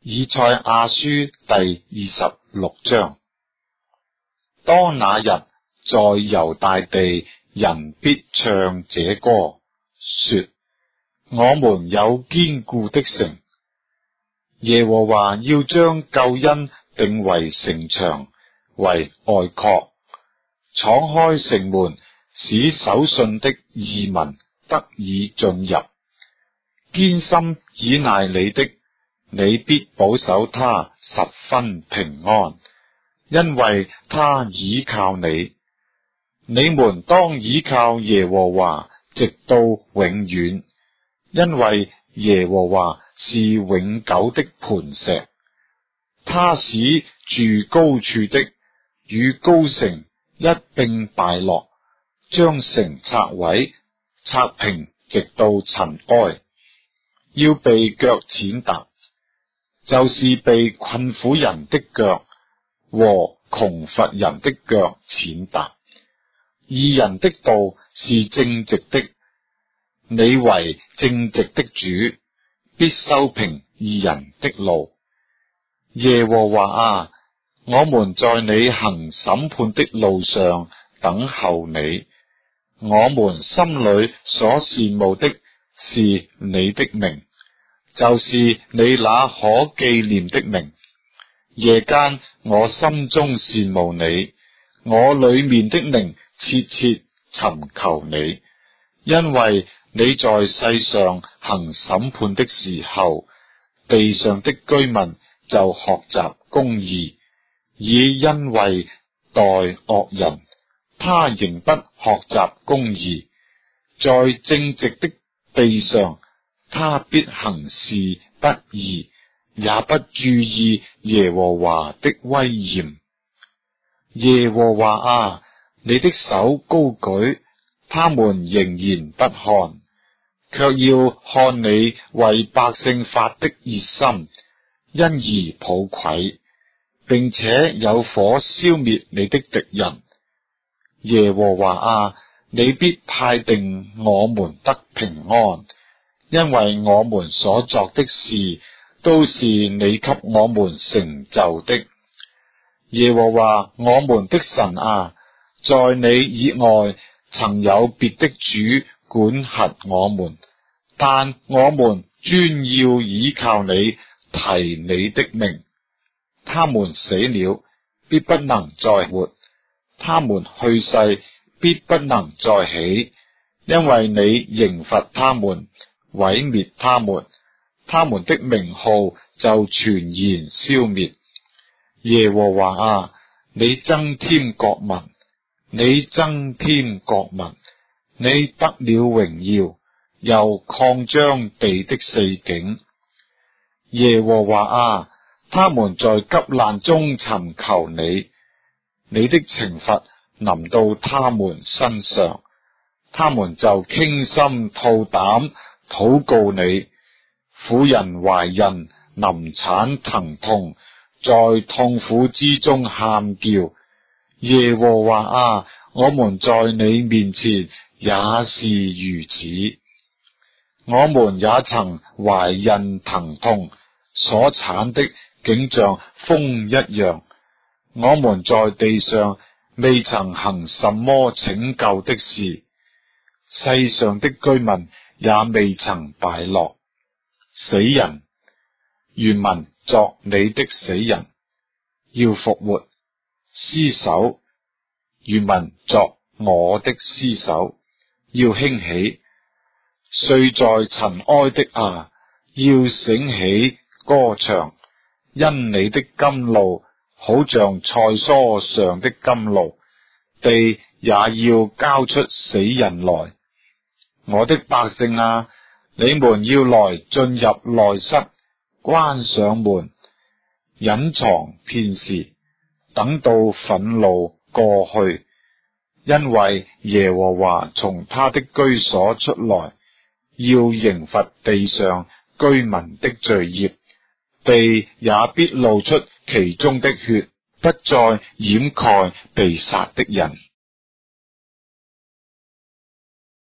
以賽亞書第26章。當那日，在猶大地，人必唱這歌，說：我們有堅固的城，耶和華要將救恩定為城牆，為外郭，敞開城門，使守信的義民得以進入。堅心倚賴你的，你必保守他十分平安，因為他倚靠你。你們當倚靠耶和華，直到永遠，因為耶和華是永久的磐石。他使住高處的與高城一併敗落，將城拆毀，拆平，直到塵埃，要被腳踐踏，就是被困苦人的腳和窮乏人的腳踐踏。義人的道是正直的，你為正直的主，必修平義人的路。耶和華啊，我們在你行審判的路上等候你。我們心裏所羨慕的是你的名，就是你那可紀念的名。夜間我心中羨慕你，我裏面的靈切切尋求你，因為你在世上行審判的時候，地上的居民就學習公義，以恩惠待惡人，他仍不學習公義。在正直的地上，他必行事不義，也不注意耶和華的威嚴。耶和華啊，你的手高舉，他們仍然不看，卻要看你為百姓發的熱心，因而抱愧，並且有火燒滅你的敵人。耶和華啊，你必派定我們得平安，因為我們所作的事都是你給我們成就的。耶和華我們的神啊，在你以外曾有別的主管轄我們，但我們專要倚靠你，提你的名。他們死了，必不能再活；他們去世，必不能再起，因為你刑罰他們，毀滅他們，他們的名號就全然消滅。耶和華啊，你增添國民，你增添國民，你得了榮耀，又擴張地的四境。耶和華啊，他們在急難中尋求你，你的懲罰臨到他們身上，他們就傾心吐膽禱告你。婦人懷孕臨產疼痛，在痛苦之中喊叫。耶和華啊，我們在你面前也是如此。我們也曾懷孕疼痛，所產的竟像風一樣。我們在地上未曾行什麼拯救的事，世上的居民也未曾敗落。死人，原文作你的死人，要復活；屍首，原文作我的屍首，要興起。睡在塵埃的啊，要醒起歌唱，因你的甘露好像菜蔬上的甘露，地也要交出死人來。我的百姓啊，你們要來進入內室，關上門，隱藏片時，等到憤怒過去，因為耶和華從他的居所出來，要刑罰地上居民的罪孽，地也必露出其中的血，不再掩蓋被殺的人。